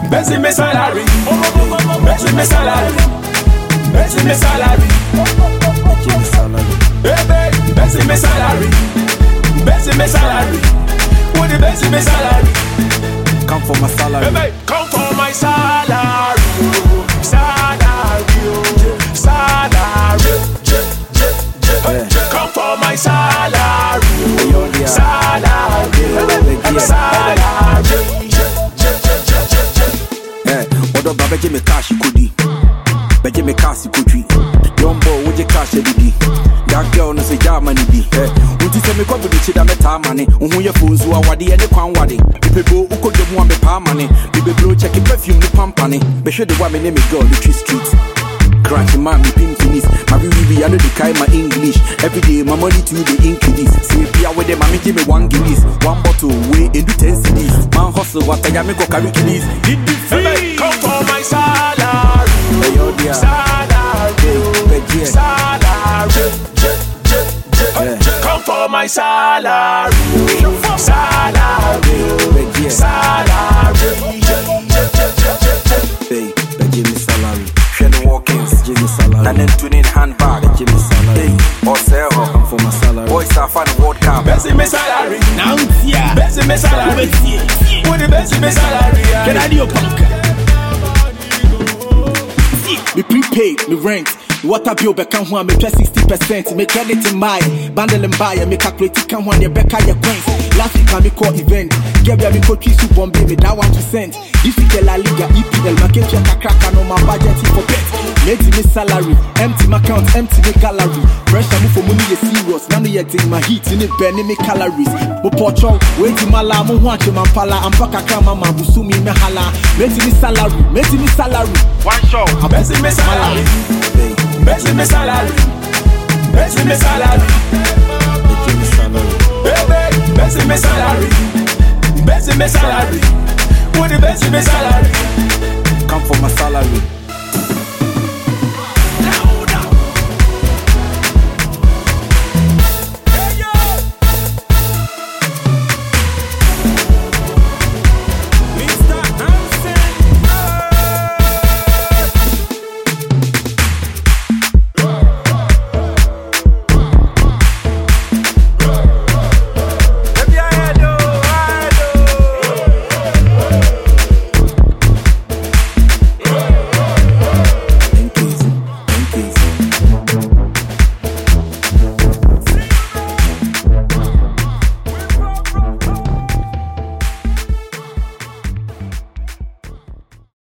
baisse mes salariés, baisse mes salariés, baisse mes salariés, baisse mes salariés, baisse mes salariés, would you baisse mes salariés? Come for my salary. Come for my salary, salary, salary. Come for my salary, salary, salary. Odo baba je me cash kudi, beje me cash kutri. Young boy would you cash every that girl no say ja money be. Unti se me kwa bi chida meta money. Unhu ye fools who are wadi any kwan wadi. People uko dem wa me pa money. Bibe blow check perfume ni pampani. Be show the wa me name girl the streets. Crash man me pin finis. My baby I know the kind my English. Every day my money to the increase. See pia with them me give me 1 guineas. 1 bottle way and do 10 CDs. Man hustle what I me go carry keys. Did the free come for my salary. Hey yo dear. Salary. Salary. Come for my salary. Salary. Salary. Hey, give me salary. Share the walk-ins, give me salary. And then tune in handbag, give me salary. Or sell, come for my salary. Boys are fan World Cup. Baisse mes salary. Now yeah. Baisse mes salary. Would you baisse mes salary? Can I do your punk? Me prepaid, me rent. Water bill become one, me pay 60%. Me credit in my bundle and buy, me calculate come one, you back your coins. Last week I me call event. Give me coach soup bomb me that 1%. This week La Liga, EPL, market check a crack on my budget for bet. Empty me salary, empty my account, empty me gallery. Pressure move for money is serious. Now you take my heat in it, burning me calories. Mo pocho, waiting my la, mo want you man pala. I'm back a crama, man, busumi me hala. Empty me salary, empty me salary. One show, baisse mes salary. Baisse mes salary. Baisse mes salary. Baisse mes salary. Baisse mes salary. Would you baisse mes salary?